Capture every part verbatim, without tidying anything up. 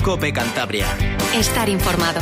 COPE Cantabria. Estar informado.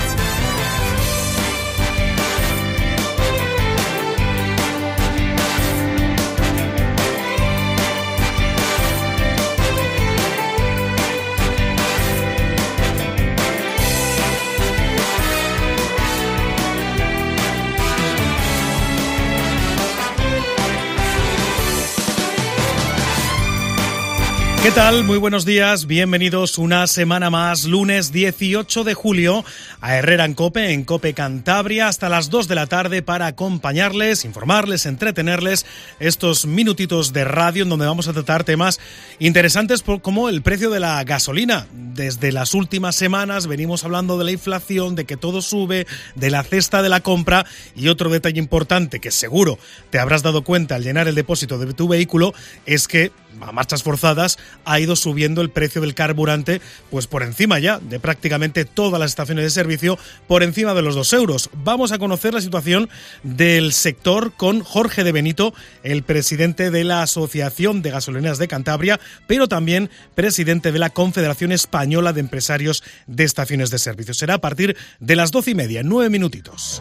¿Qué tal? Muy buenos días, bienvenidos una semana más, lunes dieciocho de julio, a Herrera en COPE, en COPE Cantabria, hasta las dos de la tarde para acompañarles, informarles, entretenerles estos minutitos de radio en donde vamos a tratar temas interesantes como el precio de la gasolina. Desde las últimas semanas venimos hablando de la inflación, de que todo sube, de la cesta de la compra y otro detalle importante que seguro te habrás dado cuenta al llenar el depósito de tu vehículo es que a marchas forzadas ha ido subiendo el precio del carburante, pues por encima ya de prácticamente todas las estaciones de servicio, por encima de los dos euros. Vamos a conocer la situación del sector con Jorge de Benito, el presidente de la Asociación de Gasolineras de Cantabria, pero también presidente de la Confederación Española de Empresarios de Estaciones de Servicio. Será a partir de las doce y media, nueve minutitos.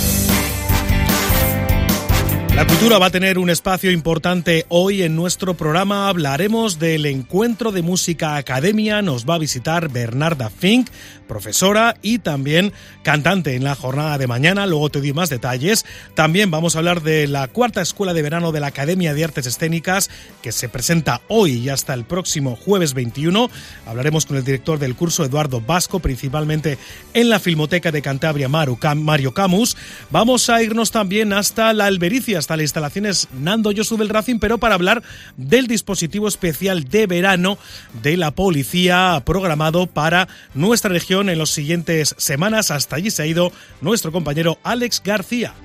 La cultura va a tener un espacio importante hoy en nuestro programa. Hablaremos del Encuentro de Música Academia. Nos va a visitar Bernarda Fink, profesora y también cantante en la jornada de mañana. Luego te doy más detalles. También vamos a hablar de la cuarta escuela de verano de la Academia de Artes Escénicas, que se presenta hoy y hasta el próximo jueves veintiuno. Hablaremos con el director del curso, Eduardo Vasco, principalmente en la Filmoteca de Cantabria, Mario Camus. Vamos a irnos también hasta la Albericia, hasta las instalaciones Nando Josu del Racing, pero para hablar del dispositivo especial de verano de la policía programado para nuestra región en las siguientes semanas. Hasta allí se ha ido nuestro compañero Alex García.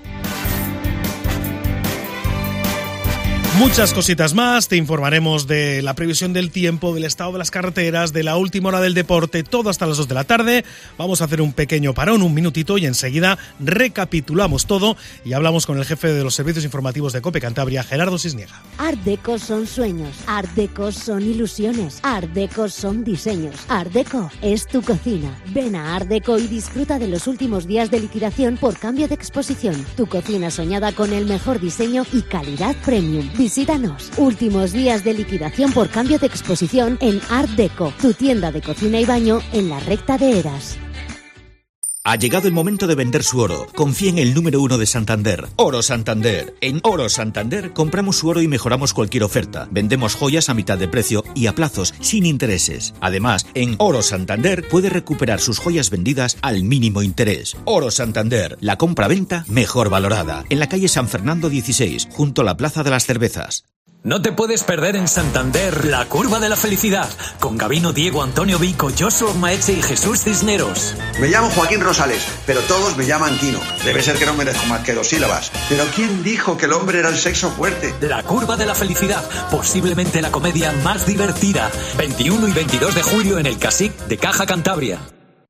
Muchas cositas más, te informaremos de la previsión del tiempo, del estado de las carreteras, de la última hora del deporte, todo hasta las dos de la tarde. Vamos a hacer un pequeño parón, un minutito, y enseguida recapitulamos todo y hablamos con el jefe de los servicios informativos de COPE Cantabria, Gerardo Cisniega. Art Deco son sueños, Art Deco son ilusiones, Art Deco son diseños, Art Deco es tu cocina. Ven a Art Deco y disfruta de los últimos días de liquidación por cambio de exposición. Tu cocina soñada con el mejor diseño y calidad premium. Visítanos. Últimos días de liquidación por cambio de exposición en Art Deco, tu tienda de cocina y baño en la recta de Eras. Ha llegado el momento de vender su oro. Confía en el número uno de Santander, Oro Santander. En Oro Santander compramos su oro y mejoramos cualquier oferta. Vendemos joyas a mitad de precio y a plazos, sin intereses. Además, en Oro Santander puede recuperar sus joyas vendidas al mínimo interés. Oro Santander, la compra-venta mejor valorada. En la calle San Fernando dieciséis, junto a la Plaza de las Cervezas. No te puedes perder en Santander la Curva de la Felicidad, con Gabino, Diego, Antonio Vico, Joshua Maetxe y Jesús Cisneros. Me llamo Joaquín Rosales, pero todos me llaman Quino. Debe ser que no merezco más que dos sílabas. ¿Pero quién dijo que el hombre era el sexo fuerte? La Curva de la Felicidad, posiblemente la comedia más divertida. veintiuno y veintidós de julio en el Casic de Caja Cantabria.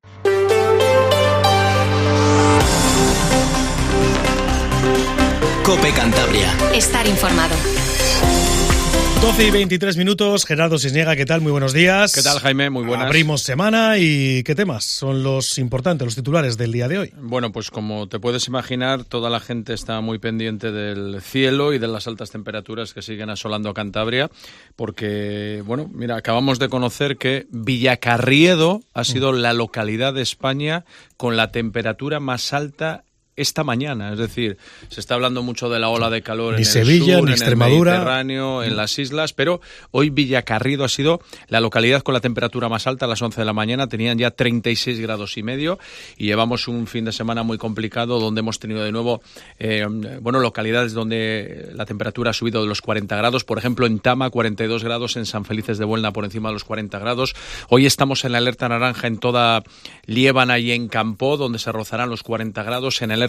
COPE Cantabria. Estar informado. doce y veintitrés minutos, Gerardo Cisniega, ¿qué tal? Muy buenos días. ¿Qué tal, Jaime? Muy buenas. Abrimos semana y ¿qué temas son los importantes, los titulares del día de hoy? Bueno, pues como te puedes imaginar, toda la gente está muy pendiente del cielo y de las altas temperaturas que siguen asolando a Cantabria, porque, bueno, mira, acabamos de conocer que Villacarriedo ha sido la localidad de España con la temperatura más alta esta mañana, es decir, se está hablando mucho de la ola de calor ni en Sevilla, el sur, ni en Extremadura, el Mediterráneo, en las islas, pero hoy Villacarriedo ha sido la localidad con la temperatura más alta a las once de la mañana, tenían ya treinta y seis grados y medio y llevamos un fin de semana muy complicado donde hemos tenido de nuevo, eh, bueno, localidades donde la temperatura ha subido de los cuarenta grados, por ejemplo en Tama cuarenta y dos grados, en San Felices de Buelna por encima de los cuarenta grados, hoy estamos en la alerta naranja en toda Liébana y en Campó donde se rozarán los cuarenta grados, en alerta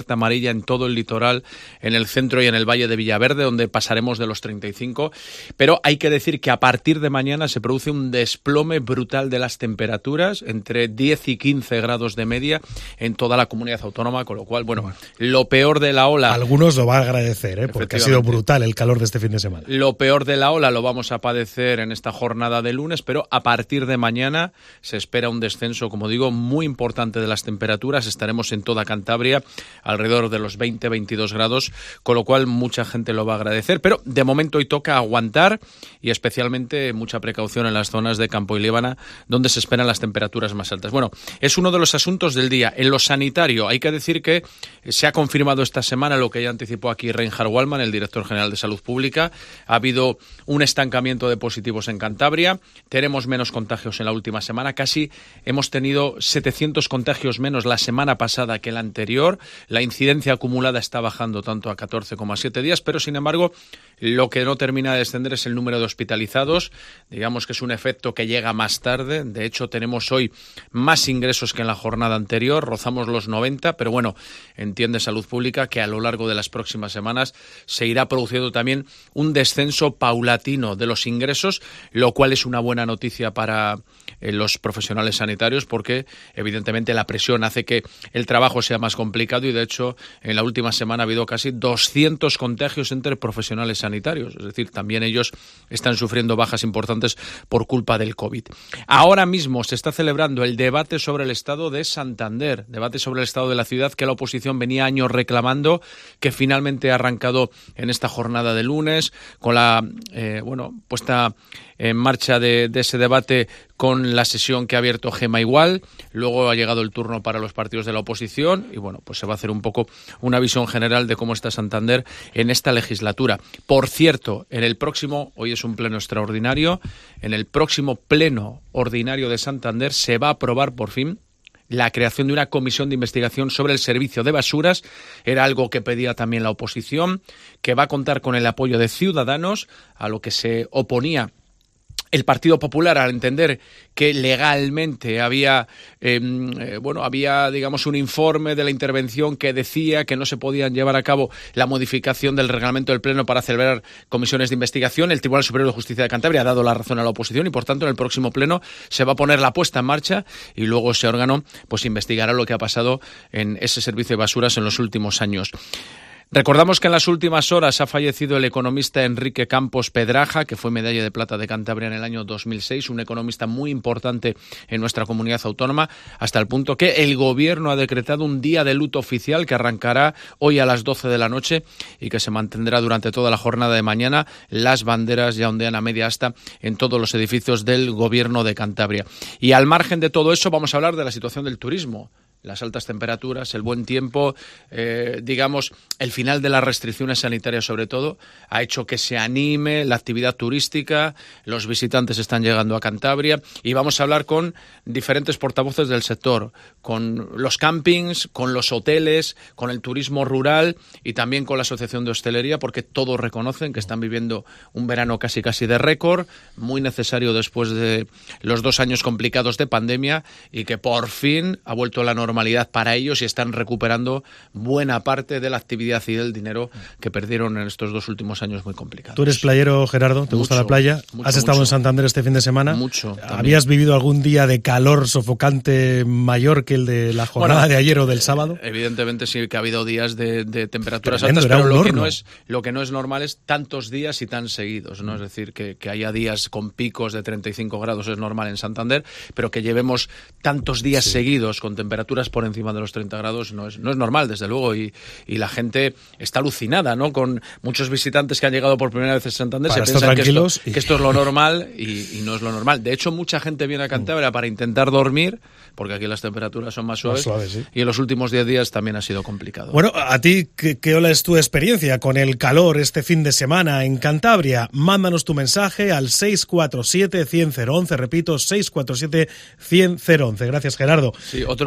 alerta amarilla en todo el litoral, en el centro y en el Valle de Villaverde, donde pasaremos de los treinta y cinco. Pero hay que decir que a partir de mañana se produce un desplome brutal de las temperaturas, entre diez y quince grados de media en toda la comunidad autónoma, con lo cual, bueno, bueno. lo peor de la ola... Algunos lo van a agradecer, ¿eh? Porque ha sido brutal el calor de este fin de semana. Lo peor de la ola lo vamos a padecer en esta jornada de lunes, pero a partir de mañana se espera un descenso, como digo, muy importante de las temperaturas. Estaremos en toda Cantabria alrededor de los veinte a veintidós grados, con lo cual mucha gente lo va a agradecer. Pero de momento hoy toca aguantar y especialmente mucha precaución en las zonas de Campo y Líbana, donde se esperan las temperaturas más altas. Bueno, es uno de los asuntos del día. En lo sanitario, hay que decir que se ha confirmado esta semana lo que ya anticipó aquí Reinhard Wallmann, el director general de Salud Pública. Ha habido un estancamiento de positivos en Cantabria. Tenemos menos contagios en la última semana. Casi hemos tenido setecientos contagios menos la semana pasada que la anterior. La incidencia acumulada está bajando tanto a catorce coma siete días, pero sin embargo, lo que no termina de descender es el número de hospitalizados. Digamos que es un efecto que llega más tarde. De hecho, tenemos hoy más ingresos que en la jornada anterior. Rozamos los noventa, pero bueno, entiende Salud Pública que a lo largo de las próximas semanas se irá produciendo también un descenso paulatino de los ingresos, lo cual es una buena noticia para eh, los profesionales sanitarios, porque evidentemente la presión hace que el trabajo sea más complicado y de hecho en la última semana ha habido casi doscientos contagios entre profesionales sanitarios, es decir, también ellos están sufriendo bajas importantes por culpa del COVID. Ahora mismo se está celebrando el debate sobre el estado de Santander, debate sobre el estado de la ciudad que la oposición venía años reclamando, que finalmente ha arrancado en esta jornada de lunes con la eh, bueno puesta en marcha de, de ese debate con la sesión que ha abierto Gema Igual. Luego ha llegado el turno para los partidos de la oposición y bueno, pues se va a hacer un poco una visión general de cómo está Santander en esta legislatura. Por cierto, en el próximo, hoy es un pleno extraordinario, en el próximo pleno ordinario de Santander se va a aprobar por fin la creación de una comisión de investigación sobre el servicio de basuras. Era algo que pedía también la oposición, que va a contar con el apoyo de Ciudadanos, a lo que se oponía el Partido Popular, al entender que legalmente había, eh, eh, bueno, había, digamos, un informe de la intervención que decía que no se podían llevar a cabo la modificación del reglamento del Pleno para celebrar comisiones de investigación. El Tribunal Superior de Justicia de Cantabria ha dado la razón a la oposición y, por tanto, en el próximo Pleno se va a poner la puesta en marcha y luego ese órgano pues investigará lo que ha pasado en ese servicio de basuras en los últimos años. Recordamos que en las últimas horas ha fallecido el economista Enrique Campos Pedraja, que fue medalla de plata de Cantabria en el año dos mil seis, un economista muy importante en nuestra comunidad autónoma, hasta el punto que el Gobierno ha decretado un día de luto oficial que arrancará hoy a las doce de la noche y que se mantendrá durante toda la jornada de mañana. Las banderas ya ondean a media asta en todos los edificios del Gobierno de Cantabria. Y al margen de todo eso vamos a hablar de la situación del turismo. Las altas temperaturas, el buen tiempo, eh, digamos, el final de las restricciones sanitarias sobre todo, ha hecho que se anime la actividad turística, los visitantes están llegando a Cantabria y vamos a hablar con diferentes portavoces del sector, con los campings, con los hoteles, con el turismo rural y también con la Asociación de Hostelería, porque todos reconocen que están viviendo un verano casi casi de récord, muy necesario después de los dos años complicados de pandemia y que por fin ha vuelto la normalidad normalidad para ellos y están recuperando buena parte de la actividad y del dinero que perdieron en estos dos últimos años muy complicados. ¿Tú eres playero, Gerardo? ¿Te mucho, gusta la playa? Mucho, ¿Has estado mucho. en Santander este fin de semana? Mucho. También. ¿Habías vivido algún día de calor sofocante mayor que el de la jornada bueno, de ayer o del sábado? Evidentemente sí que ha habido días de, de temperaturas Tremendo, altas, pero lo que, horno. no es, lo que no es normal es tantos días y tan seguidos, ¿no? Es decir, que, que haya días con picos de treinta y cinco grados es normal en Santander, pero que llevemos tantos días sí. seguidos con temperaturas por encima de los treinta grados no es, no es normal, desde luego, y, y la gente está alucinada, ¿no? Con muchos visitantes que han llegado por primera vez a Santander, para se piensan que esto, y... que esto es lo normal y, y no es lo normal. De hecho, mucha gente viene a Cantabria mm. para intentar dormir, porque aquí las temperaturas son más suaves, más suaves sí. y en los últimos diez días también ha sido complicado. Bueno, a ti, ¿qué, qué ola es tu experiencia con el calor este fin de semana en Cantabria? Mándanos tu mensaje al seis cuatro siete, cien, cero once, repito, seis cuatro siete, cien, cero once. Gracias, Gerardo. Sí, otro día puedes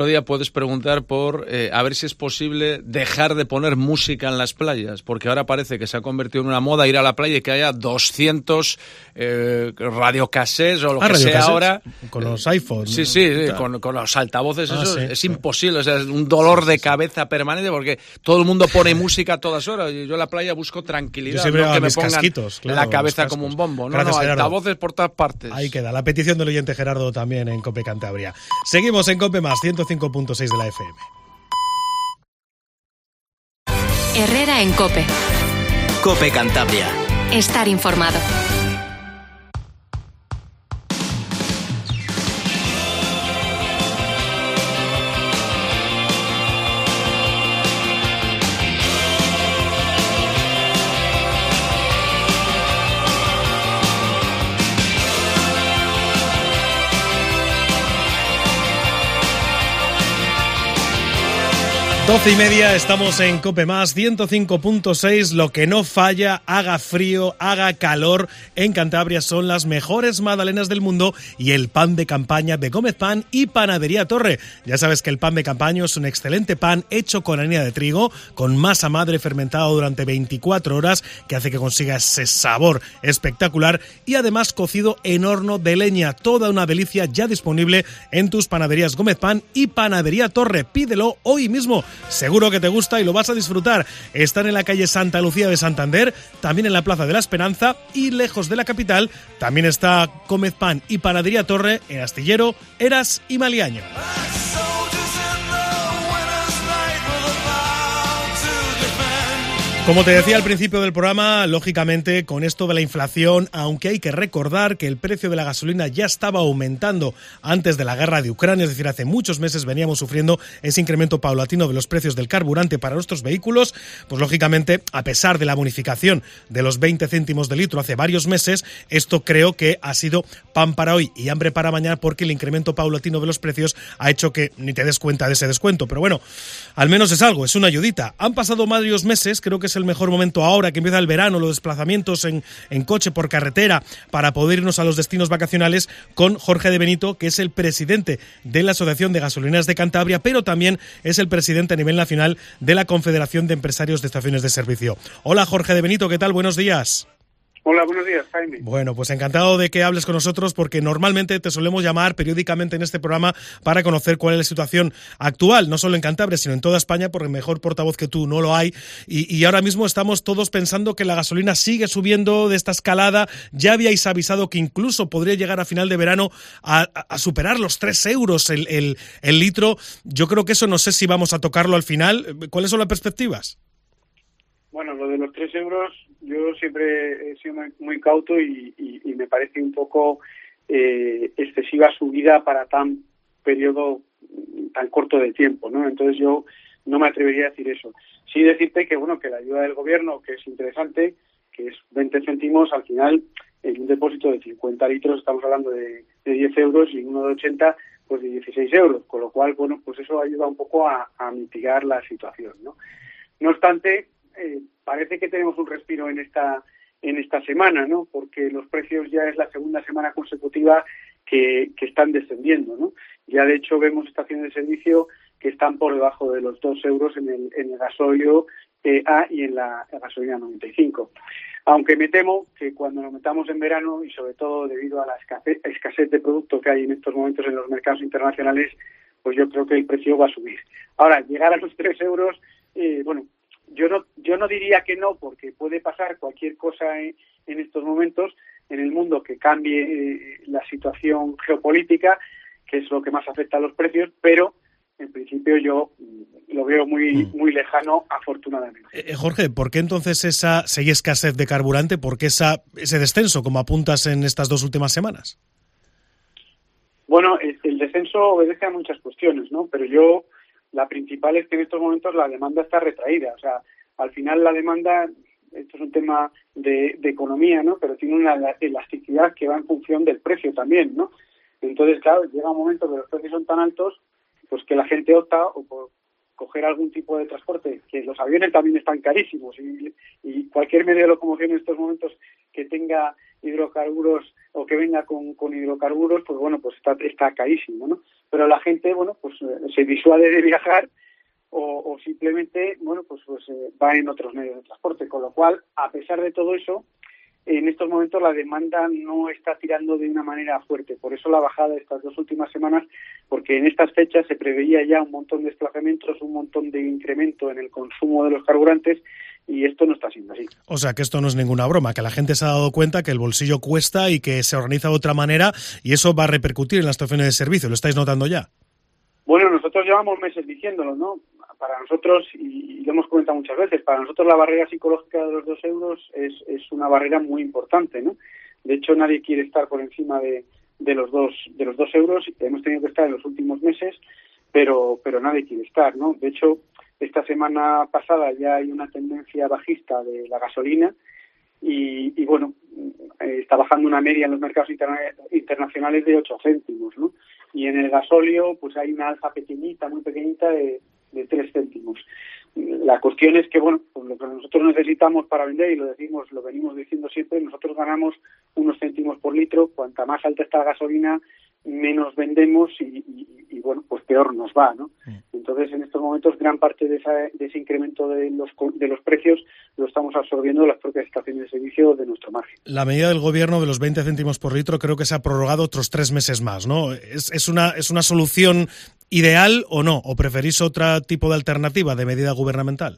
puedes preguntar por eh, a ver si es posible dejar de poner música en las playas, porque ahora parece que se ha convertido en una moda ir a la playa y que haya doscientos eh, radiocassettes o lo ah, que sea ahora. Con los iPhones. Sí, sí, sí con, con los altavoces, ah, eso sí, es sí. imposible, o sea, es un dolor sí, sí, de cabeza sí. permanente porque todo el mundo pone música a todas horas y yo en la playa busco tranquilidad, no que me pongan casquitos, claro, la cabeza como un bombo. No, Gracias, no, altavoces por todas partes. Ahí queda, la petición del oyente Gerardo también en COPE Cantabria. Seguimos en COPE Más, ciento cinco punto seis de la F M. Herrera en COPE. COPE Cantabria. Estar informado. Doce y media, estamos en COPE Más, ciento cinco punto seis, lo que no falla, haga frío, haga calor, en Cantabria son las mejores magdalenas del mundo y el pan de campaña de Gómez Pan y Panadería Torre. Ya sabes que el pan de campaña es un excelente pan hecho con harina de trigo, con masa madre fermentado durante veinticuatro horas, que hace que consiga ese sabor espectacular y además cocido en horno de leña. Toda una delicia ya disponible en tus panaderías Gómez Pan y Panadería Torre. Pídelo hoy mismo. Seguro que te gusta y lo vas a disfrutar. Están en la calle Santa Lucía de Santander, también en la Plaza de la Esperanza y lejos de la capital. También está Gómez Pan y Panadería Torre en Astillero, Eras y Maliaño. Como te decía al principio del programa, lógicamente con esto de la inflación, aunque hay que recordar que el precio de la gasolina ya estaba aumentando antes de la guerra de Ucrania, es decir, hace muchos meses veníamos sufriendo ese incremento paulatino de los precios del carburante para nuestros vehículos, pues lógicamente, a pesar de la bonificación de los veinte céntimos de litro hace varios meses, esto creo que ha sido pan para hoy y hambre para mañana porque el incremento paulatino de los precios ha hecho que ni te des cuenta de ese descuento. Pero bueno, al menos es algo, es una ayudita. Han pasado varios meses, creo que es el mejor momento ahora que empieza el verano, los desplazamientos en, en coche por carretera para poder irnos a los destinos vacacionales con Jorge de Benito, que es el presidente de la Asociación de Gasolineras de Cantabria, pero también es el presidente a nivel nacional de la Confederación de Empresarios de Estaciones de Servicio. Hola Jorge de Benito, ¿qué tal? Buenos días. Hola, buenos días, Jaime. Bueno, pues encantado de que hables con nosotros porque normalmente te solemos llamar periódicamente en este programa para conocer cuál es la situación actual, no solo en Cantabria, sino en toda España, porque mejor portavoz que tú no lo hay. Y, y ahora mismo estamos todos pensando que la gasolina sigue subiendo de esta escalada. Ya habíais avisado que incluso podría llegar a final de verano a, a superar los tres euros el, el, el litro. Yo creo que eso no sé si vamos a tocarlo al final. ¿Cuáles son las perspectivas? Bueno, lo de los tres euros, yo siempre he sido muy, muy cauto y, y, y me parece un poco eh, excesiva subida para tan periodo tan corto de tiempo, ¿no? Entonces yo no me atrevería a decir eso. Sí decirte que, bueno, que la ayuda del gobierno, que es interesante, que es veinte céntimos, al final, en un depósito de cincuenta litros estamos hablando de, de diez euros y uno de ochenta, pues de dieciséis euros, con lo cual, bueno, pues eso ayuda un poco a, a mitigar la situación, ¿no? No obstante, Eh, parece que tenemos un respiro en esta en esta semana, ¿no? Porque los precios ya es la segunda semana consecutiva que, que están descendiendo, ¿no? Ya de hecho vemos estaciones de servicio que están por debajo de los dos euros en el, en el gasóleo eh, A y en la gasolina noventa y cinco. Aunque me temo que cuando nos metamos en verano y sobre todo debido a la escasez, escasez de producto que hay en estos momentos en los mercados internacionales, pues yo creo que el precio va a subir. Ahora, llegar a los tres euros, eh, bueno, Yo no, yo no diría que no, porque puede pasar cualquier cosa en, en estos momentos en el mundo que cambie eh, la situación geopolítica, que es lo que más afecta a los precios, pero en principio yo lo veo muy muy lejano, afortunadamente. Eh, Jorge, ¿por qué entonces esa si hay escasez de carburante? ¿Por qué esa, ese descenso, como apuntas en estas dos últimas semanas? Bueno, el, el descenso obedece a muchas cuestiones, ¿no? Pero yo... La principal es que en estos momentos la demanda está retraída. O sea, al final la demanda, esto es un tema de, de economía, ¿no? Pero tiene una elasticidad que va en función del precio también, ¿no? Entonces, claro, llega un momento que los precios son tan altos, pues que la gente opta o por coger algún tipo de transporte, que los aviones también están carísimos y, y cualquier medio de locomoción en estos momentos que tenga hidrocarburos o que venga con, con hidrocarburos, pues bueno, pues está, está carísimo, ¿no? Pero la gente, bueno, pues eh, se disuade de viajar o, o simplemente, bueno, pues, pues eh, va en otros medios de transporte, con lo cual, a pesar de todo eso, en estos momentos la demanda no está tirando de una manera fuerte. Por eso la bajada de estas dos últimas semanas, porque en estas fechas se preveía ya un montón de desplazamientos, un montón de incremento en el consumo de los carburantes, y esto no está siendo así. O sea, que esto no es ninguna broma, que la gente se ha dado cuenta que el bolsillo cuesta y que se organiza de otra manera, y eso va a repercutir en las estaciones de servicio. ¿Lo estáis notando ya? Bueno, nosotros llevamos meses diciéndolo, ¿no? Para nosotros, y lo hemos comentado muchas veces, para nosotros la barrera psicológica de los dos euros es, es una barrera muy importante, ¿no? De hecho, nadie quiere estar por encima de, de los dos de los dos euros. Hemos tenido que estar en los últimos meses, pero pero nadie quiere estar, ¿no? De hecho, esta semana pasada ya hay una tendencia bajista de la gasolina y, y bueno, eh, está bajando una media en los mercados interna- internacionales de ocho céntimos, ¿no? Y en el gasóleo, pues hay una alza pequeñita, muy pequeñita de de tres céntimos. La cuestión es que, bueno, pues lo que nosotros necesitamos para vender, y lo decimos, lo venimos diciendo siempre, nosotros ganamos unos céntimos por litro. Cuanta más alta está la gasolina, menos vendemos y, y, y bueno, pues peor nos va, ¿no? Entonces, en estos momentos, gran parte de, esa, de ese incremento de los de los precios lo estamos absorbiendo las propias estaciones de servicio de nuestro margen. La medida del gobierno de los veinte céntimos por litro creo que se ha prorrogado otros tres meses más, ¿no? ¿Es, es una es una solución ideal o no? ¿O preferís otro tipo de alternativa de medida gubernamental?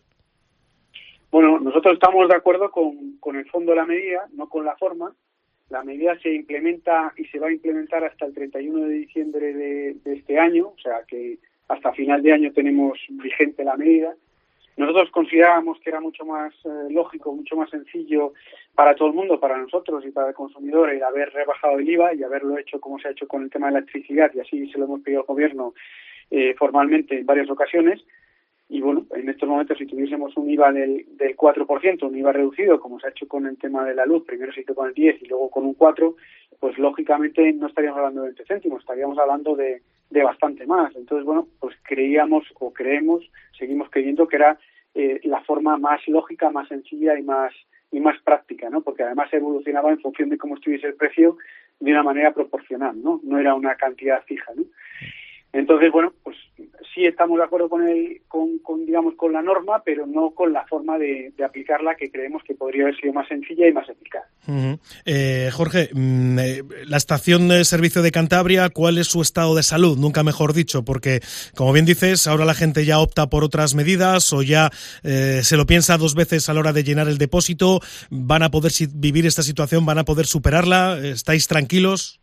Bueno, nosotros estamos de acuerdo con, con el fondo de la medida, no con la forma. La medida se implementa y se va a implementar hasta el treinta y uno de diciembre de, de este año, o sea que hasta final de año tenemos vigente la medida. Nosotros considerábamos que era mucho más eh, lógico, mucho más sencillo para todo el mundo, para nosotros y para el consumidor, el haber rebajado el I V A y haberlo hecho como se ha hecho con el tema de la electricidad, y así se lo hemos pedido al gobierno eh, formalmente en varias ocasiones. Y bueno, en estos momentos, si tuviésemos un I V A del, del cuatro por ciento, un I V A reducido, como se ha hecho con el tema de la luz, primero se hizo con el diez y luego con un cuatro, pues lógicamente no estaríamos hablando de veinte céntimos, estaríamos hablando de, de bastante más. Entonces, bueno, pues creíamos o creemos, seguimos creyendo que era eh, la forma más lógica, más sencilla y más y más práctica, ¿no? Porque además evolucionaba en función de cómo estuviese el precio de una manera proporcional, ¿no? No era una cantidad fija, ¿no? Entonces, bueno, pues sí estamos de acuerdo con el, con, con digamos, con la norma, pero no con la forma de, de aplicarla, que creemos que podría haber sido más sencilla y más eficaz. Uh-huh. Eh, Jorge, mmm, eh, la estación de servicio de Cantabria, ¿cuál es su estado de salud? Nunca mejor dicho, porque, como bien dices, ahora la gente ya opta por otras medidas o ya eh, se lo piensa dos veces a la hora de llenar el depósito. ¿Van a poder si- vivir esta situación? ¿Van a poder superarla? ¿Estáis tranquilos?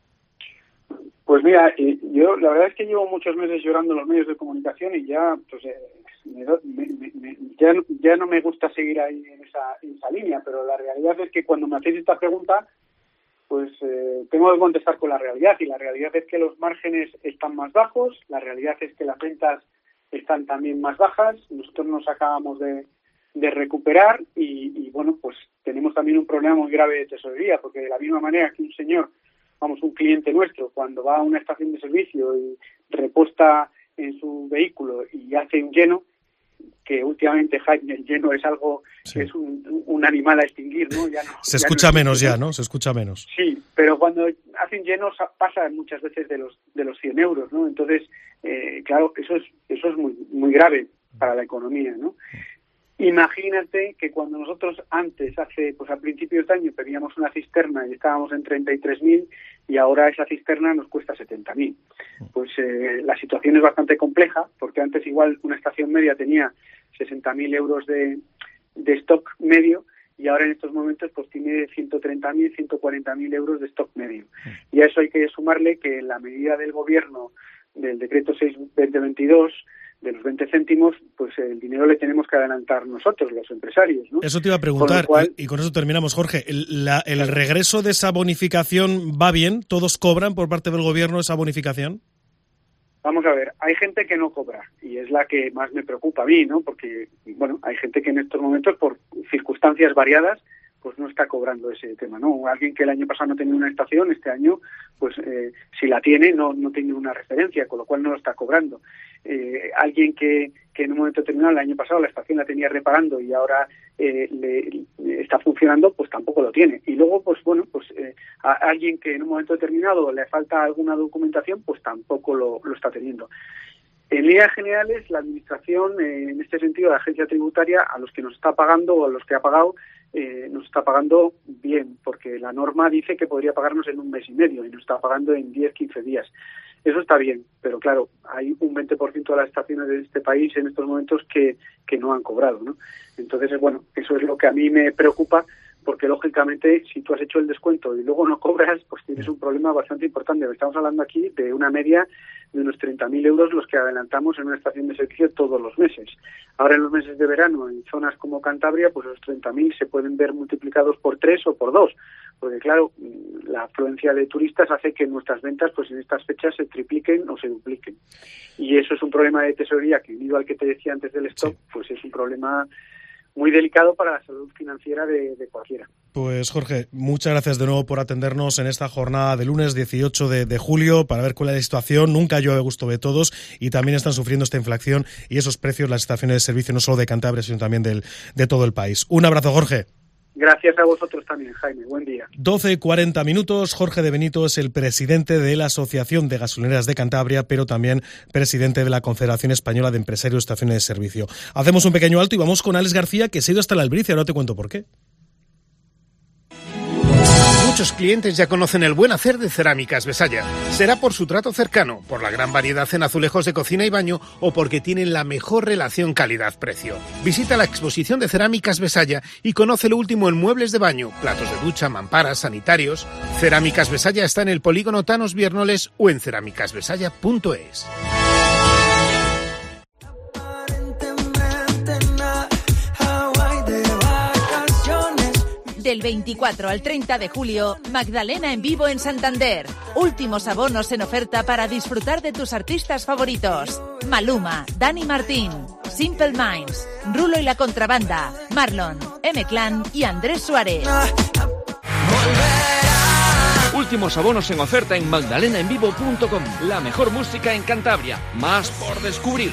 Pues mira, yo la verdad es que llevo muchos meses llorando en los medios de comunicación y ya pues eh, me, me, me, ya, ya no me gusta seguir ahí en esa, en esa línea, pero la realidad es que cuando me hacéis esta pregunta, pues eh, tengo que contestar con la realidad, y la realidad es que los márgenes están más bajos, la realidad es que las ventas están también más bajas, nosotros nos acabamos de, de recuperar y, y bueno, pues tenemos también un problema muy grave de tesorería, porque de la misma manera que un señor, vamos, un cliente nuestro, cuando va a una estación de servicio y reposta en su vehículo y hace un lleno, que últimamente, Jaime, el lleno es algo, sí. es un, un animal a extinguir, ¿no? Ya no Se ya escucha no menos ya, ¿no? Se escucha menos. Sí, pero cuando hacen llenos pasa muchas veces de los de los cien euros, ¿no? Entonces, eh, claro, eso es eso es muy muy grave para la economía, ¿no? Imagínate que cuando nosotros antes, hace pues a principios de año, pedíamos una cisterna y estábamos en treinta y tres mil y ahora esa cisterna nos cuesta setenta mil. Pues eh, la situación es bastante compleja, porque antes igual una estación media tenía sesenta mil euros de, de stock medio y ahora en estos momentos pues tiene ciento treinta mil, ciento cuarenta mil euros de stock medio. Y a eso hay que sumarle que la medida del gobierno del decreto seis barra veinte veintidós de los veinte céntimos, pues el dinero le tenemos que adelantar nosotros, los empresarios, ¿no? Eso te iba a preguntar, con cual, y, y con eso terminamos, Jorge. ¿El, la, el claro. regreso de esa bonificación va bien? ¿Todos cobran por parte del gobierno esa bonificación? Vamos a ver, hay gente que no cobra, y es la que más me preocupa a mí, ¿no? Porque, bueno, hay gente que en estos momentos, por circunstancias variadas, pues no está cobrando ese tema, ¿no? Alguien que el año pasado no tenía una estación, este año, pues eh, si la tiene, no no tiene una referencia, con lo cual no lo está cobrando. Eh, alguien que, que en un momento determinado, el año pasado, la estación la tenía reparando y ahora eh, le, le está funcionando, pues tampoco lo tiene. Y luego, pues bueno, pues eh, eh, a alguien que en un momento determinado le falta alguna documentación, pues tampoco lo, lo está teniendo. En líneas generales, la Administración, eh, en este sentido, la Agencia Tributaria, a los que nos está pagando o a los que ha pagado, eh, nos está pagando bien, porque la norma dice que podría pagarnos en un mes y medio y nos está pagando en diez, quince días. Eso está bien, pero claro, hay un veinte por ciento de las estaciones de este país en estos momentos que, que no han cobrado, ¿no? Entonces, bueno, eso es lo que a mí me preocupa, porque lógicamente si tú has hecho el descuento y luego no cobras, pues tienes un problema bastante importante. Estamos hablando aquí de una media de unos treinta mil euros los que adelantamos en una estación de servicio todos los meses. Ahora en los meses de verano, en zonas como Cantabria, pues los treinta mil se pueden ver multiplicados por tres o por dos, porque claro, la afluencia de turistas hace que nuestras ventas pues en estas fechas se tripliquen o se dupliquen. Y eso es un problema de tesorería que, unido al que te decía antes del stock, sí. pues es un problema muy delicado para la salud financiera de, de cualquiera. Pues Jorge, muchas gracias de nuevo por atendernos en esta jornada de lunes dieciocho de, de julio para ver cuál es la situación. Nunca llueve a gusto de todos y también están sufriendo esta inflación y esos precios las estaciones de servicio no solo de Cantabria sino también del, de todo el país. Un abrazo, Jorge. Gracias a vosotros también, Jaime. Buen día. doce y cuarenta minutos. Jorge de Benito es el presidente de la Asociación de Gasolineras de Cantabria, pero también presidente de la Confederación Española de Empresarios de Estaciones de Servicio. Hacemos un pequeño alto y vamos con Alex García, que se ha ido hasta el Albriz y ahora te cuento por qué. Muchos clientes ya conocen el buen hacer de Cerámicas Besaya. Será por su trato cercano, por la gran variedad en azulejos de cocina y baño o porque tienen la mejor relación calidad-precio. Visita la exposición de Cerámicas Besaya y conoce lo último en muebles de baño, platos de ducha, mamparas, sanitarios. Cerámicas Besaya está en el polígono Tanos Viernoles o en cerámicas besaya punto es. Del veinticuatro al treinta de julio, Magdalena en vivo en Santander. Últimos abonos en oferta para disfrutar de tus artistas favoritos. Maluma, Dani Martín, Simple Minds, Rulo y la Contrabanda, Marlon, M-Clan y Andrés Suárez. Últimos abonos en oferta en magdalena en vivo punto com. La mejor música en Cantabria. Más por descubrir.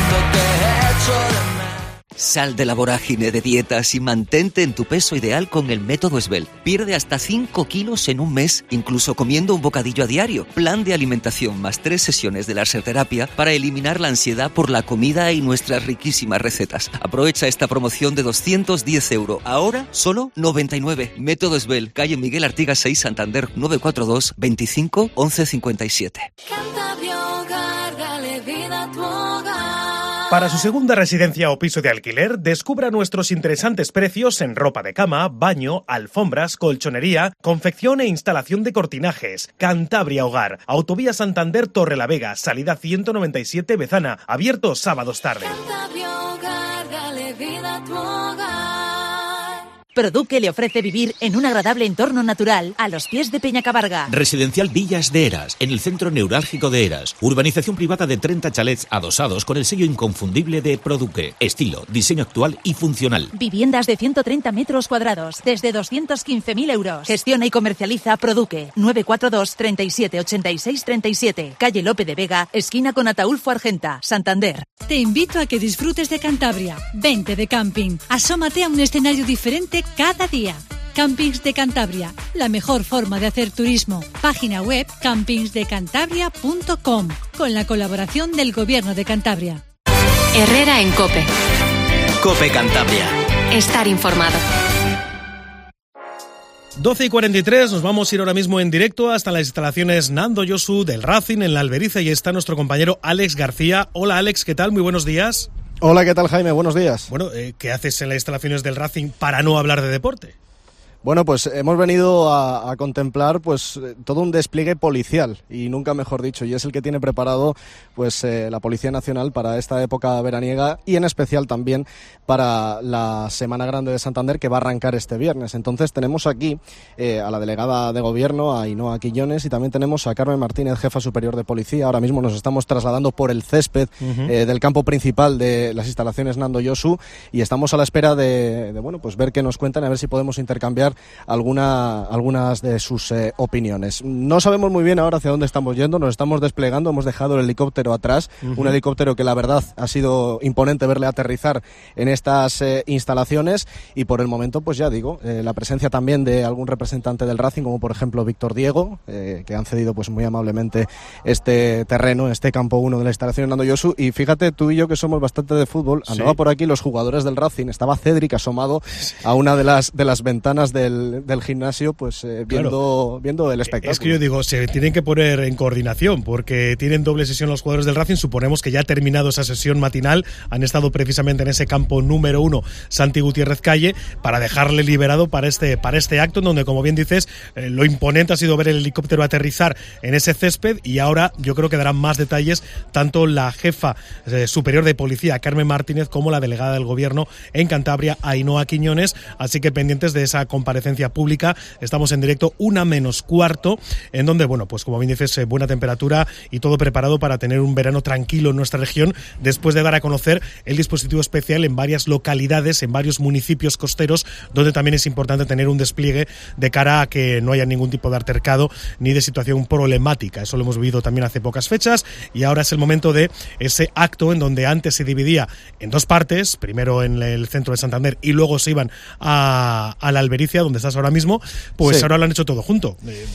Sal de la vorágine de dietas y mantente en tu peso ideal con el método Esbel. Pierde hasta cinco kilos en un mes, incluso comiendo un bocadillo a diario. Plan de alimentación más tres sesiones de laserterapia para eliminar la ansiedad por la comida y nuestras riquísimas recetas. Aprovecha esta promoción de doscientos diez euros. Ahora, solo noventa y nueve. Método Esbel, calle Miguel Artigas seis, Santander, nueve cuatro dos, veinticinco, once cincuenta y siete. Para su segunda residencia o piso de alquiler, descubra nuestros interesantes precios en ropa de cama, baño, alfombras, colchonería, confección e instalación de cortinajes. Cantabria Hogar, Autovía Santander Torrelavega, salida ciento noventa y siete Bezana, abierto sábados tarde. Produque le ofrece vivir en un agradable entorno natural a los pies de Peñacabarga. Residencial Villas de Eras, en el centro neurálgico de Eras. Urbanización privada de treinta chalets adosados con el sello inconfundible de Produque. Estilo, diseño actual y funcional. Viviendas de ciento treinta metros cuadrados, desde doscientos quince mil euros. Gestiona y comercializa Produque. nueve cuatro dos, treinta y siete, ochenta y seis, treinta y siete. Calle Lope de Vega, esquina con Ataulfo Argenta, Santander. Te invito a que disfrutes de Cantabria. Vente de camping. Asómate a un escenario diferente cada día. Campings de Cantabria, la mejor forma de hacer turismo. Página web campings de cantabria punto com, con la colaboración del Gobierno de Cantabria. Herrera en COPE. COPE Cantabria. Estar informado. doce y cuarenta y tres, nos vamos a ir ahora mismo en directo hasta las instalaciones Nando Yosu del Racing en la Alberiza y está nuestro compañero Alex García. Hola Alex, ¿qué tal? Muy buenos días. Hola, ¿qué tal Jaime? Buenos días. Bueno, eh, ¿qué haces en las instalaciones del Racing para no hablar de deporte? Bueno, pues hemos venido a, a contemplar pues todo un despliegue policial y nunca mejor dicho, y es el que tiene preparado pues eh, la Policía Nacional para esta época veraniega y en especial también para la Semana Grande de Santander que va a arrancar este viernes. Entonces tenemos aquí eh, a la delegada de Gobierno, a Ainhoa Quillones, y también tenemos a Carmen Martínez, jefa superior de Policía. Ahora mismo nos estamos trasladando por el césped uh-huh. eh, del campo principal de las instalaciones Nando Yosu y estamos a la espera de, de bueno pues ver qué nos cuentan, a ver si podemos intercambiar escuchar alguna, algunas de sus eh, opiniones. No sabemos muy bien ahora hacia dónde estamos yendo, nos estamos desplegando, hemos dejado el helicóptero atrás, uh-huh. un helicóptero que la verdad ha sido imponente verle aterrizar en estas eh, instalaciones, y por el momento, pues ya digo, eh, la presencia también de algún representante del Racing, como por ejemplo Víctor Diego, eh, que han cedido pues muy amablemente este terreno, este campo uno de la instalación Nando Josu. Y fíjate, tú y yo que somos bastante de fútbol, andaba sí. por aquí los jugadores del Racing, estaba Cédric asomado sí. a una de las de las ventanas del, del gimnasio, pues eh, viendo, claro. viendo el espectáculo. Es que yo digo, se tienen que poner en coordinación, porque tienen doble sesión los jugadores del Racing. Suponemos que ya ha terminado esa sesión matinal, han estado precisamente en ese campo número uno, Santi Gutiérrez Calle, para dejarle liberado para este, para este acto, en donde, como bien dices, eh, lo imponente ha sido ver el helicóptero aterrizar en ese césped, y ahora yo creo que darán más detalles tanto la jefa eh, superior de policía, Carmen Martínez, como la delegada del gobierno en Cantabria, Ainhoa Quiñones, así que pendientes de esa comparecencia pública. Estamos en directo, una menos cuarto, en donde, bueno, pues como bien dices, eh, buena temperatura y todo preparado para tener un verano tranquilo en nuestra región, después de dar a conocer el dispositivo especial en varias localidades, en varios municipios costeros, donde también es importante tener un despliegue de cara a que no haya ningún tipo de altercado ni de situación problemática. Eso lo hemos vivido también hace pocas fechas, y ahora es el momento de ese acto en donde antes se dividía en dos partes, primero en el centro de Santander y luego se iban a, a la Albericia, donde estás ahora mismo, pues sí. ahora lo han hecho todo junto.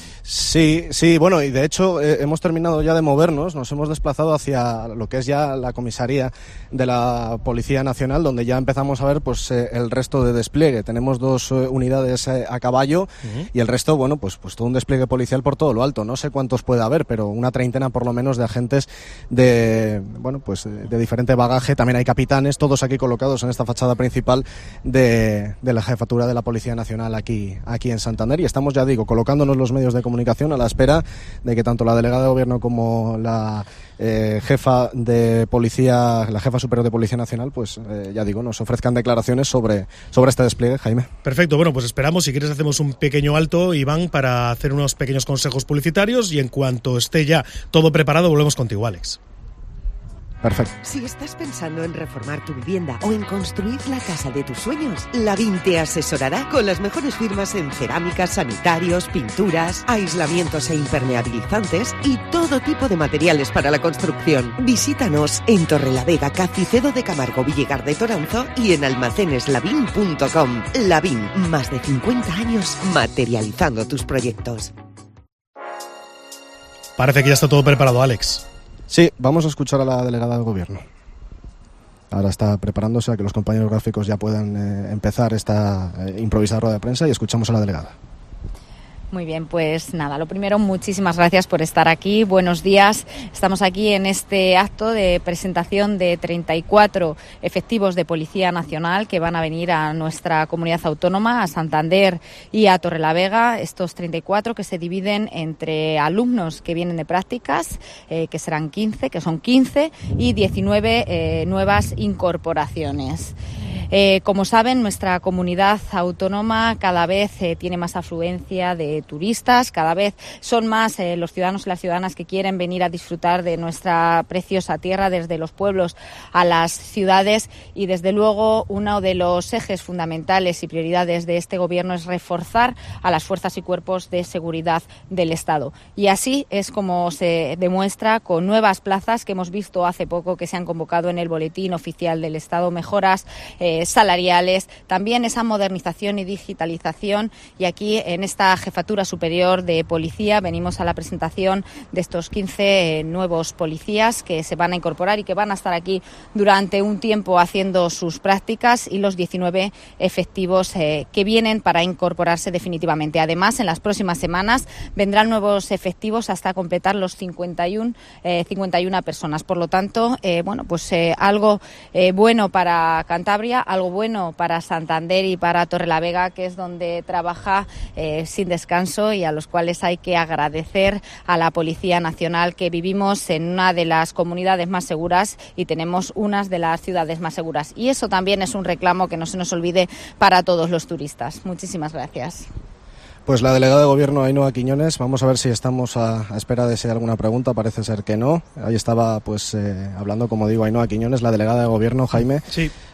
Sí, sí, bueno, y de hecho eh, hemos terminado ya de movernos, nos hemos desplazado hacia lo que es ya la comisaría de la Policía Nacional, donde ya empezamos a ver pues eh, el resto de despliegue. Tenemos dos eh, unidades eh, a caballo uh-huh. y el resto, bueno, pues, pues todo un despliegue policial por todo lo alto. No sé cuántos puede haber, pero una treintena por lo menos de agentes de, bueno, pues de, de diferente bagaje. También hay capitanes, todos aquí colocados en esta fachada principal de, de la jefatura de la Policía Nacional aquí, aquí en Santander, y estamos, ya digo, colocándonos los medios de comunicación a la espera de que tanto la delegada de gobierno como la eh, jefa de policía, la jefa superior de Policía Nacional, pues eh, ya digo, nos ofrezcan declaraciones sobre, sobre este despliegue, Jaime. Perfecto, bueno, pues esperamos, si quieres hacemos un pequeño alto, Iván, para hacer unos pequeños consejos publicitarios, y en cuanto esté ya todo preparado volvemos contigo, Alex. Perfecto. Si estás pensando en reformar tu vivienda o en construir la casa de tus sueños, Lavín te asesorará con las mejores firmas en cerámicas, sanitarios, pinturas, aislamientos e impermeabilizantes y todo tipo de materiales para la construcción. Visítanos en Torrelavega, Cacicedo de Camargo, Villegar de Toranzo y en almacenes lavín punto com. Lavín, más de cincuenta años materializando tus proyectos. Parece que ya está todo preparado, Alex. Sí, vamos a escuchar a la delegada del gobierno. Ahora está preparándose a que los compañeros gráficos ya puedan eh, empezar esta eh, improvisada rueda de prensa, y escuchamos a la delegada. Muy bien, pues nada, lo primero, muchísimas gracias por estar aquí. Buenos días. Estamos aquí en este acto de presentación de treinta y cuatro efectivos de Policía Nacional que van a venir a nuestra comunidad autónoma, a Santander y a Torrelavega. Estos treinta y cuatro que se dividen entre alumnos que vienen de prácticas, eh, que serán quince, que son quince, y diecinueve eh, nuevas incorporaciones. Eh, como saben, nuestra comunidad autónoma cada vez eh, tiene más afluencia de turistas, cada vez son más eh, los ciudadanos y las ciudadanas que quieren venir a disfrutar de nuestra preciosa tierra, desde los pueblos a las ciudades, y desde luego uno de los ejes fundamentales y prioridades de este gobierno es reforzar a las fuerzas y cuerpos de seguridad del Estado. Y así es como se demuestra con nuevas plazas que hemos visto hace poco que se han convocado en el Boletín Oficial del Estado, mejoras eh, salariales, también esa modernización y digitalización, y aquí en esta Jefatura Superior de Policía venimos a la presentación de estos quince eh, nuevos policías que se van a incorporar y que van a estar aquí durante un tiempo haciendo sus prácticas, y los diecinueve efectivos eh, que vienen para incorporarse definitivamente. Además, en las próximas semanas vendrán nuevos efectivos hasta completar los cincuenta y una, eh, cincuenta y una personas. Por lo tanto, eh, bueno, pues eh, algo eh, bueno para Cantabria, algo bueno para Santander y para Torrelavega, que es donde trabaja eh, sin descanso, y a los cuales hay que agradecer a la Policía Nacional que vivimos en una de las comunidades más seguras y tenemos unas de las ciudades más seguras. Y eso también es un reclamo que no se nos olvide para todos los turistas. Muchísimas gracias. Pues la delegada de gobierno, Ainhoa Quiñones, vamos a ver si estamos a, a espera de si hay alguna pregunta, parece ser que no. Ahí estaba pues eh, hablando, como digo, Ainhoa Quiñones, la delegada de gobierno, Jaime. Sí.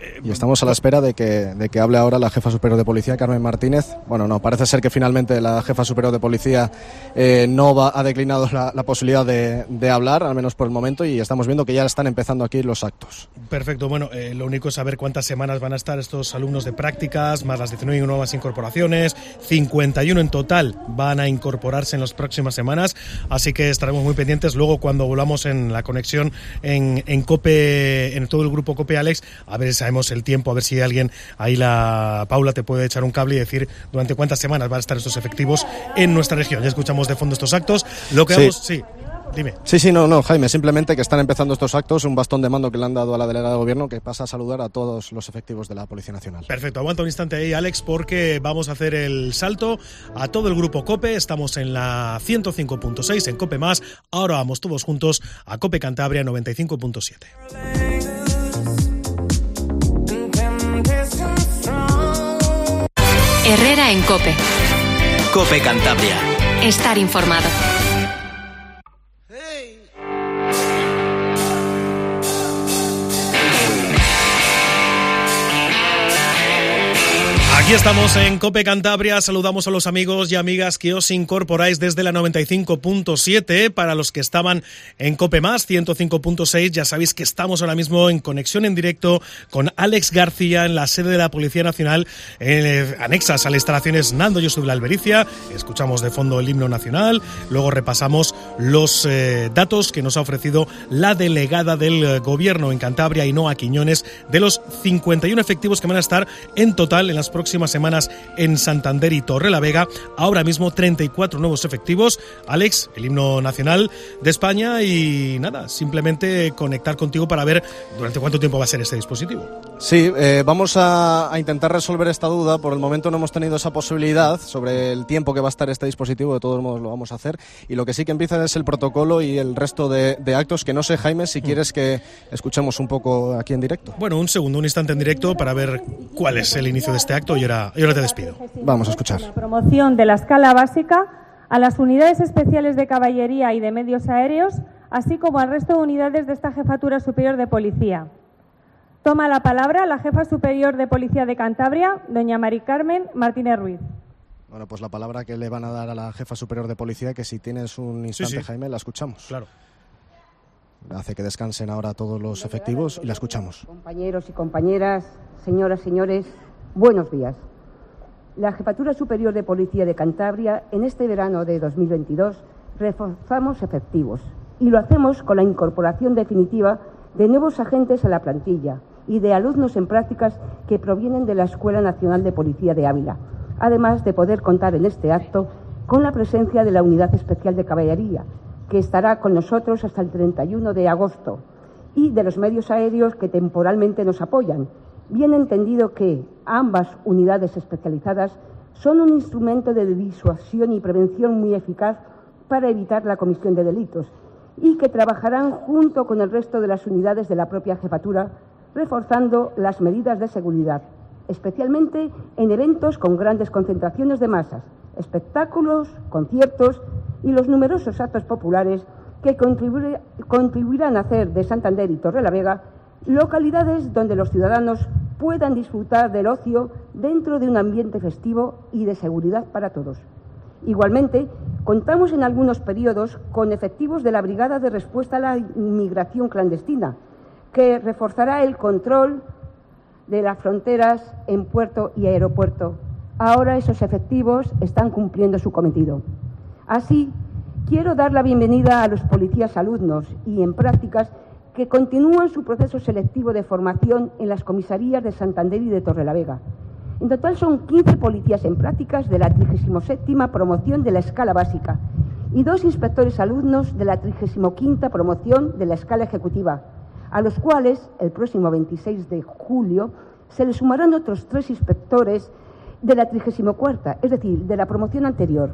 Y estamos a la espera de que, de que hable ahora la jefa superior de policía, Carmen Martínez. Bueno, no, parece ser que finalmente la jefa superior de policía eh, no va, ha declinado la, la posibilidad de, de hablar, al menos por el momento, y estamos viendo que ya están empezando aquí los actos. Perfecto, bueno, eh, lo único es saber cuántas semanas van a estar estos alumnos de prácticas, más las diecinueve nuevas incorporaciones, cincuenta y uno en total van a incorporarse en las próximas semanas, así que estaremos muy pendientes luego cuando volvamos en la conexión en, en COPE, en todo el grupo COPE, Alex, a ver si sabemos el tiempo, a ver si alguien, ahí la Paula te puede echar un cable y decir durante cuántas semanas van a estar estos efectivos en nuestra región. Ya escuchamos de fondo estos actos, lo que sí. vamos, sí. Dime. Sí, sí, no, no, Jaime, simplemente que están empezando estos actos, un bastón de mando que le han dado a la delegada de gobierno que pasa a saludar a todos los efectivos de la Policía Nacional. Perfecto, aguanta un instante ahí, Alex, porque vamos a hacer el salto a todo el grupo COPE. Estamos en la ciento cinco punto seis en COPE más, ahora vamos todos juntos a COPE Cantabria noventa y cinco punto siete. Herrera en COPE. COPE Cantabria. Estar informado. Aquí estamos en COPE Cantabria, saludamos a los amigos y amigas que os incorporáis desde la noventa y cinco punto siete, para los que estaban en COPE más, ciento cinco punto seis, ya sabéis que estamos ahora mismo en conexión en directo con Alex García en la sede de la Policía Nacional, eh, anexas a las instalaciones Nando Yosu de la Albericia, escuchamos de fondo el himno nacional, luego repasamos los eh, datos que nos ha ofrecido la delegada del Gobierno en Cantabria, Ainhoa Quiñones, de los cincuenta y uno efectivos que van a estar en total en las próximas semanas en Santander y Torrelavega. Ahora mismo treinta y cuatro nuevos efectivos. Alex, el himno nacional de España, y nada, simplemente conectar contigo para ver durante cuánto tiempo va a ser este dispositivo. Sí, eh, vamos a, a intentar resolver esta duda. Por el momento no hemos tenido esa posibilidad sobre el tiempo que va a estar este dispositivo. De todos modos lo vamos a hacer, y lo que sí que empieza es el protocolo y el resto de, de actos, que no sé, Jaime, si quieres que escuchemos un poco aquí en directo. Bueno, un segundo, un instante en directo para ver cuál es el inicio de este acto. Y ahora, y ahora te despido. Vamos a escuchar. La promoción de la escala básica a las unidades especiales de caballería y de medios aéreos, así como al resto de unidades de esta Jefatura Superior de Policía. Toma la palabra la Jefa Superior de Policía de Cantabria, doña Mari Carmen Martínez Ruiz. Bueno, pues la palabra que le van a dar a la Jefa Superior de Policía, que si tienes un instante, sí, sí. Jaime, la escuchamos. Claro. Hace que descansen ahora todos los efectivos y la escuchamos. Compañeros y compañeras, señoras, señores, buenos días. La Jefatura Superior de Policía de Cantabria, en este verano de dos mil veintidós, reforzamos efectivos, y lo hacemos con la incorporación definitiva de nuevos agentes a la plantilla y de alumnos en prácticas que provienen de la Escuela Nacional de Policía de Ávila, además de poder contar en este acto con la presencia de la Unidad Especial de Caballería, que estará con nosotros hasta el treinta y uno de agosto, y de los medios aéreos que temporalmente nos apoyan, bien entendido que ambas unidades especializadas son un instrumento de disuasión y prevención muy eficaz para evitar la comisión de delitos, y que trabajarán junto con el resto de las unidades de la propia jefatura, reforzando las medidas de seguridad, especialmente en eventos con grandes concentraciones de masas, espectáculos, conciertos y los numerosos actos populares que contribuir, contribuirán a hacer de Santander y Torrelavega localidades donde los ciudadanos puedan disfrutar del ocio dentro de un ambiente festivo y de seguridad para todos. Igualmente, contamos en algunos periodos con efectivos de la Brigada de Respuesta a la Inmigración Clandestina, que reforzará el control de las fronteras en puerto y aeropuerto. Ahora esos efectivos están cumpliendo su cometido. Así, quiero dar la bienvenida a los policías alumnos y en prácticas que continúan su proceso selectivo de formación en las comisarías de Santander y de Torrelavega. En total son quince policías en prácticas de la trigésima séptima promoción de la escala básica y dos inspectores alumnos de la trigésima quinta promoción de la escala ejecutiva, a los cuales el próximo veintiséis de julio se le sumarán otros tres inspectores de la trigésima cuarta, es decir, de la promoción anterior.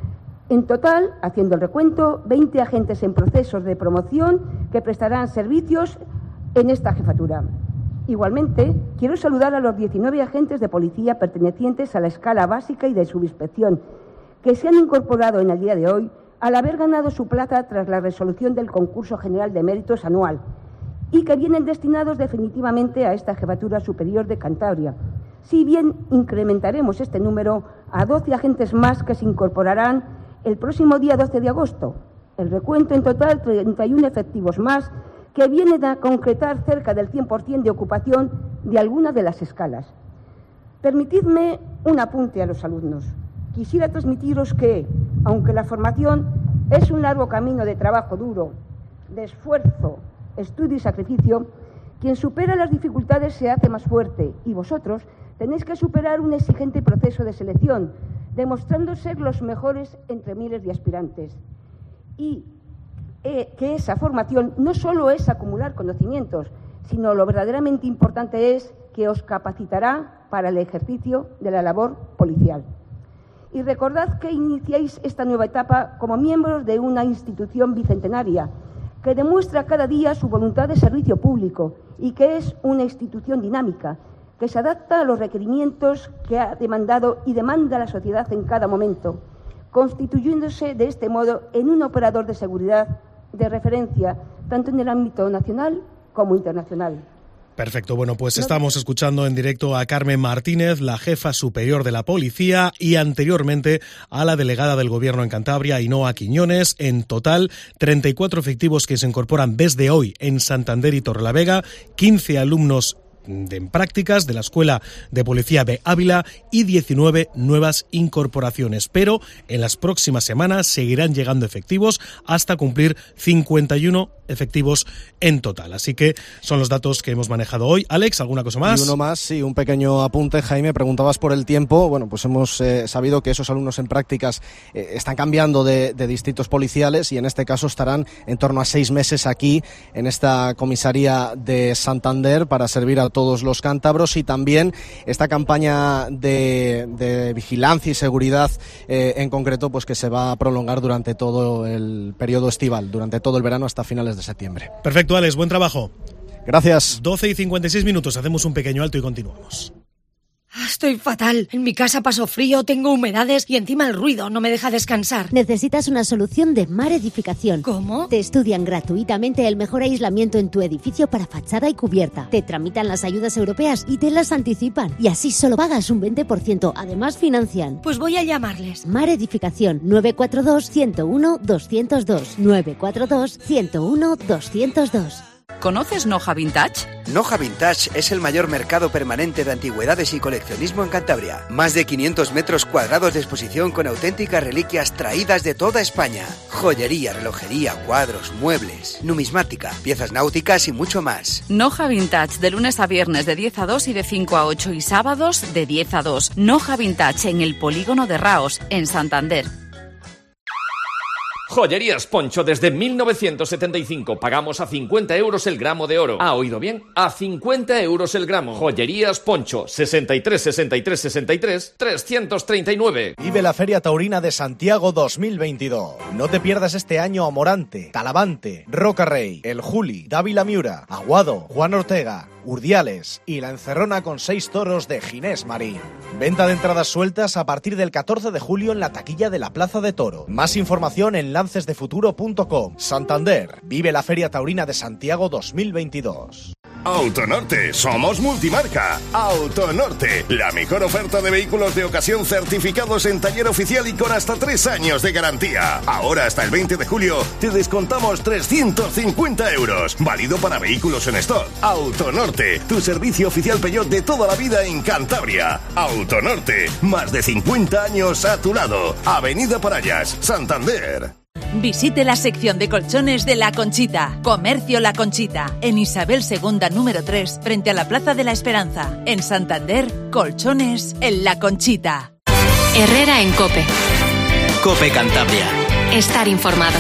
En total, haciendo el recuento, veinte agentes en procesos de promoción que prestarán servicios en esta jefatura. Igualmente, quiero saludar a los diecinueve agentes de policía pertenecientes a la escala básica y de subinspección, que se han incorporado en el día de hoy al haber ganado su plaza tras la resolución del concurso general de méritos anual, y que vienen destinados definitivamente a esta Jefatura Superior de Cantabria. Si bien incrementaremos este número a doce agentes más que se incorporarán el próximo día doce de agosto. El recuento en total, treinta y uno efectivos más, que vienen a concretar cerca del cien por ciento de ocupación de algunas de las escalas. Permitidme un apunte a los alumnos. Quisiera transmitiros que, aunque la formación es un largo camino de trabajo duro, de esfuerzo, estudio y sacrificio, quien supera las dificultades se hace más fuerte y vosotros tenéis que superar un exigente proceso de selección, demostrando ser los mejores entre miles de aspirantes. Y eh, que esa formación no solo es acumular conocimientos, sino lo verdaderamente importante es que os capacitará para el ejercicio de la labor policial. Y recordad que iniciáis esta nueva etapa como miembros de una institución bicentenaria que demuestra cada día su voluntad de servicio público y que es una institución dinámica, que se adapta a los requerimientos que ha demandado y demanda la sociedad en cada momento, constituyéndose de este modo en un operador de seguridad de referencia tanto en el ámbito nacional como internacional. Perfecto, bueno, pues estamos escuchando en directo a Carmen Martínez, la jefa superior de la policía, y anteriormente a la delegada del Gobierno en Cantabria, Ainhoa Quiñones. En total, treinta y cuatro efectivos que se incorporan desde hoy en Santander y Torrelavega, quince alumnos de en prácticas de la Escuela de Policía de Ávila y diecinueve nuevas incorporaciones. Pero en las próximas semanas seguirán llegando efectivos hasta cumplir cincuenta y uno efectivos en total. Así que son los datos que hemos manejado hoy. Alex, ¿alguna cosa más? Y uno más, sí, un pequeño apunte. Jaime, preguntabas por el tiempo. Bueno, pues hemos eh, sabido que esos alumnos en prácticas eh, están cambiando de, de distritos policiales y en este caso estarán en torno a seis meses aquí en esta comisaría de Santander para servir a todos los cántabros, y también esta campaña de, de vigilancia y seguridad eh, en concreto, pues que se va a prolongar durante todo el periodo estival, durante todo el verano hasta finales de septiembre. Perfecto, Alex, buen trabajo. Gracias. doce y cincuenta y seis minutos, hacemos un pequeño alto y continuamos. Estoy fatal. En mi casa paso frío, tengo humedades y encima el ruido no me deja descansar. Necesitas una solución de Mar Edificación. ¿Cómo? Te estudian gratuitamente el mejor aislamiento en tu edificio para fachada y cubierta. Te tramitan las ayudas europeas y te las anticipan. Y así solo pagas un veinte por ciento. Además financian. Pues voy a llamarles. Mar Edificación, nueve cuatro dos, uno cero uno, dos cero dos. nueve cuatro dos, uno cero uno, dos cero dos. ¿Conoces Noja Vintage? Noja Vintage es el mayor mercado permanente de antigüedades y coleccionismo en Cantabria. Más de quinientos metros cuadrados de exposición con auténticas reliquias traídas de toda España. Joyería, relojería, cuadros, muebles, numismática, piezas náuticas y mucho más. Noja Vintage, de lunes a viernes de diez a dos y de cinco a ocho y sábados de diez a dos. Noja Vintage en el polígono de Raos, en Santander. Joyerías Poncho, desde mil novecientos setenta y cinco pagamos a cincuenta euros el gramo de oro. ¿Ha oído bien? A cincuenta euros el gramo. Joyerías Poncho, sesenta y tres, sesenta y tres, sesenta y tres, trescientos treinta y nueve. Vive la Feria Taurina de Santiago dos mil veintidós. No te pierdas este año a Morante, Talavante, Roca Rey, El Juli, Dávila Miura, Aguado, Juan Ortega, Urdiales y la encerrona con seis toros de Ginés Marín. Venta de entradas sueltas a partir del catorce de julio en la taquilla de la Plaza de Toro. Más información en lances de futuro punto com. Santander, vive la Feria Taurina de Santiago dos mil veintidós. Autonorte, somos multimarca. Autonorte, la mejor oferta de vehículos de ocasión certificados en taller oficial y con hasta tres años de garantía. Ahora hasta el veinte de julio te descontamos trescientos cincuenta euros. Válido para vehículos en stock. Autonorte, tu servicio oficial Peugeot de toda la vida en Cantabria. Autonorte, más de cincuenta años a tu lado. Avenida Parallas, Santander. Visite la sección de colchones de La Conchita. Comercio La Conchita, en Isabel segunda número tres, frente a la Plaza de la Esperanza. En Santander, colchones en La Conchita. Herrera en COPE. COPE Cantabria. Estar informado.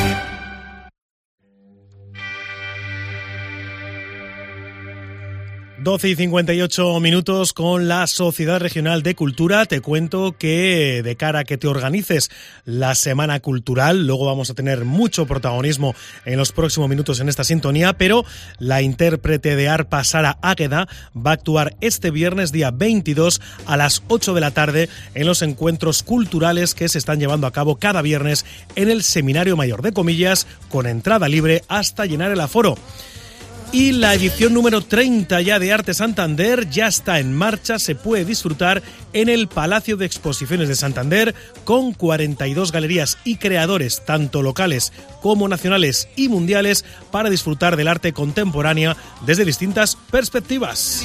doce y cincuenta y ocho minutos con la Sociedad Regional de Cultura. Te cuento que de cara a que te organices la Semana Cultural, luego vamos a tener mucho protagonismo en los próximos minutos en esta sintonía, pero la intérprete de arpa Sara Águeda va a actuar este viernes día veintidós a las ocho de la tarde en los encuentros culturales que se están llevando a cabo cada viernes en el Seminario Mayor de Comillas, con entrada libre hasta llenar el aforo. Y la edición número treinta ya de Arte Santander ya está en marcha, se puede disfrutar en el Palacio de Exposiciones de Santander con cuarenta y dos galerías y creadores, tanto locales como nacionales y mundiales, para disfrutar del arte contemporánea desde distintas perspectivas.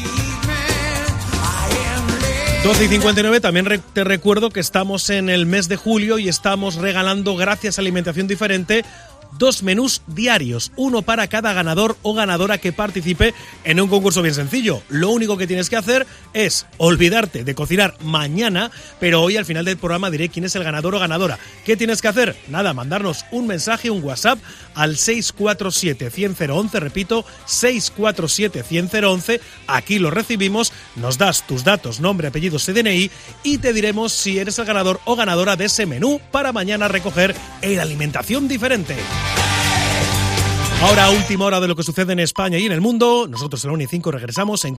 doce y cincuenta y nueve, también te recuerdo que estamos en el mes de julio y estamos regalando, gracias a Alimentación Diferente, dos menús diarios, uno para cada ganador o ganadora que participe en un concurso bien sencillo. Lo único que tienes que hacer es olvidarte de cocinar mañana, pero hoy al final del programa diré quién es el ganador o ganadora. ¿Qué tienes que hacer? Nada, mandarnos un mensaje, un WhatsApp al seis cuatro siete, cien cero once, repito, seis cuatro siete, cien cero once, aquí lo recibimos, nos das tus datos, nombre, apellido, C N I y te diremos si eres el ganador o ganadora de ese menú para mañana recoger en Alimentación Diferente. Ahora, última hora de lo que sucede en España y en el mundo. Nosotros en la una y cinco regresamos en